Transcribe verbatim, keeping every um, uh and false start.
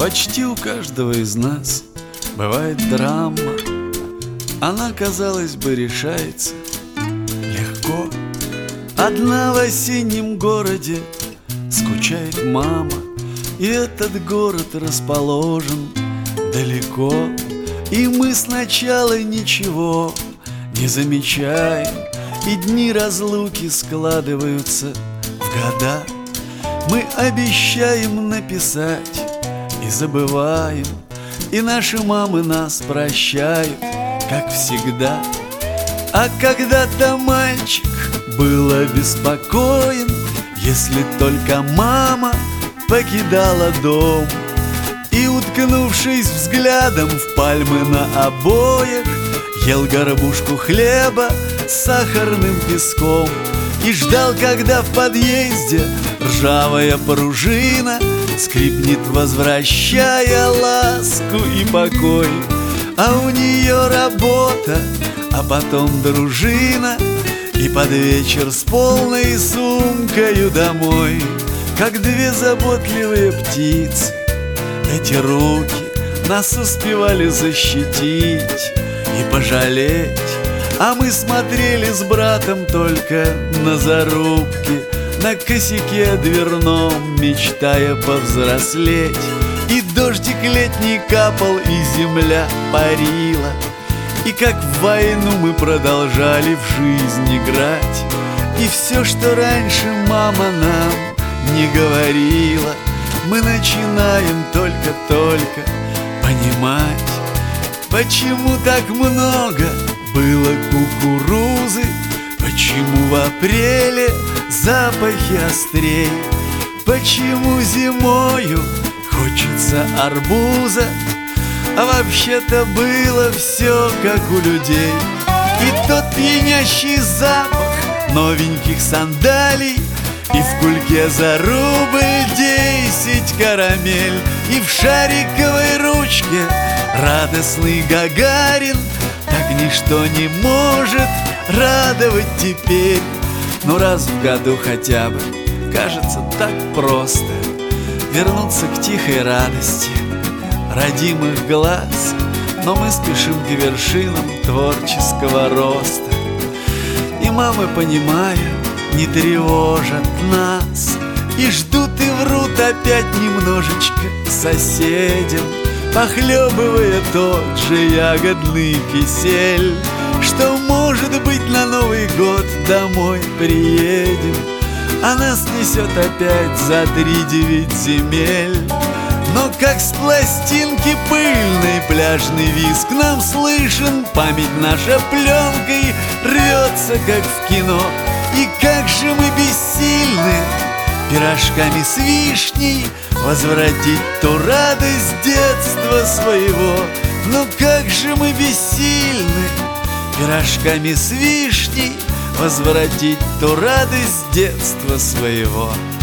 Почти у каждого из нас бывает драма. Она, казалось бы, решается легко. Одна в осеннем городе скучает мама, и этот город расположен далеко. И мы сначала ничего не замечаем, и дни разлуки складываются в года. Мы обещаем написать и забываем, и наши мамы нас прощают, как всегда. А когда-то мальчик был обеспокоен, если только мама покидала дом. И, уткнувшись взглядом в пальмы на обоях, ел горбушку хлеба с сахарным песком и ждал, когда в подъезде ржавая пружина скрипнет, возвращая ласку и покой. А у нее работа, а потом дружина, и под вечер с полной сумкою домой. Как две заботливые птицы, эти руки нас успевали защитить и пожалеть. А мы смотрели с братом только на зарубки на косяке дверном, мечтая повзрослеть. И дождик летний капал, и земля парила, и как в войну мы продолжали в жизнь играть. И все, что раньше мама нам не говорила, мы начинаем только-только понимать. Почему так много было кукурузы, почему в апреле запахи острей, почему зимою хочется арбуза, а вообще-то было все как у людей. И тот пьянящий запах новеньких сандалий, и в кульке за рубль десять карамель, и в шариковой ручке радостный Гагарин. Так ничто не может радовать теперь. Но раз в году хотя бы кажется так просто вернуться к тихой радости родимых глаз. Но мы спешим к вершинам творческого роста, и мамы, понимая, не тревожат нас, и ждут и врут опять немножечко соседям, похлебывая тот же ягодный кисель, что, может быть, на Новый год домой приедем, а нас несет опять за три-девять земель. Но как с пластинки пыльной пляжный визг нам слышен, память наша пленкой рвется, как в кино. И как же мы бессильны пирожками с вишней возвратить ту радость детства своего. Но как же мы бессильны пирожками с вишней возвратить ту радость детства своего.